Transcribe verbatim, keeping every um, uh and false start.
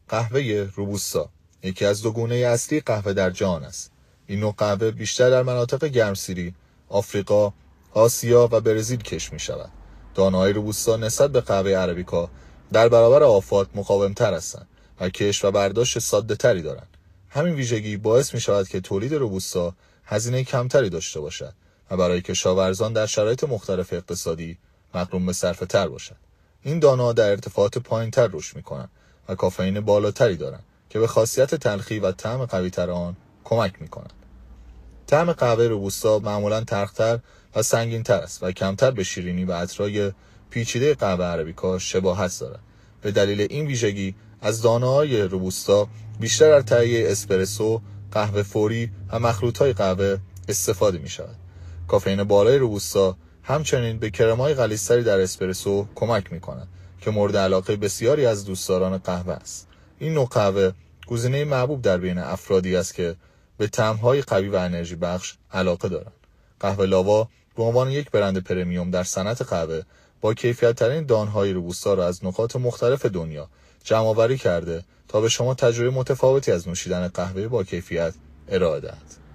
قهوه روبوستا یکی از دو گونه اصلی قهوه در جهان است. این نوع قهوه بیشتر در مناطق گرمسیری، آفریقا، آسیا و برزیل کشت می شود. دانه‌های روبوستا نسبت به قهوه عربیکا در برابر آفات مقاوم‌تر هستند و کشت و برداشت ساده تری دارند. همین ویژگی باعث می شود که تولید روبوستا هزینه کمتری داشته باشد و برای کشاورزان در شرایط مختلف اقتصادی مقرون به صرفه تر باشد. این دانه‌ها در ارتفاعات پایین‌تر رشد می‌کنند و کافئین بالاتری دارند که به خاصیت تلخی و طعم قوی‌تر آن کمک می‌کنند. طعم قهوه روبوستا معمولاً تلخ‌تر و سنگین‌تر است و کمتر به شیرینی و عطرهای پیچیده قهوه عربیکا شباهت دارد. به دلیل این ویژگی از دانه‌های روبوستا بیشتر در تهیه اسپرسو، قهوه فوری و مخلوط‌های قهوه استفاده می‌شود. کافئین بالای روبوستا همچنین به کرم‌های غلیظ‌تری در اسپرسو کمک می‌کند که مورد علاقه بسیاری از دوستداران قهوه است. این نوع قهوه گزینه محبوب در بین افرادی است که به طعم‌های قوی و انرژی بخش علاقه دارند. قهوه لاوا به عنوان یک برند پرمیوم در صنعت قهوه با کیفیت‌ترین دانه‌های روبوستا را از نقاط مختلف دنیا جمع‌آوری کرده تا به شما تجربه متفاوتی از نوشیدن قهوه با کیفیت ارائه دهد.